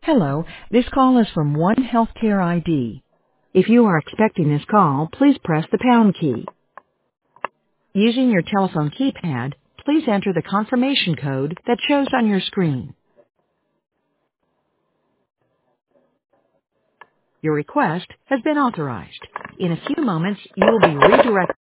Hello, this call is from One Healthcare ID. If you are expecting this call, please press the pound key. Using your telephone keypad, please enter the confirmation code that shows on your screen. Your request has been authorized. In a few moments, you will be redirected.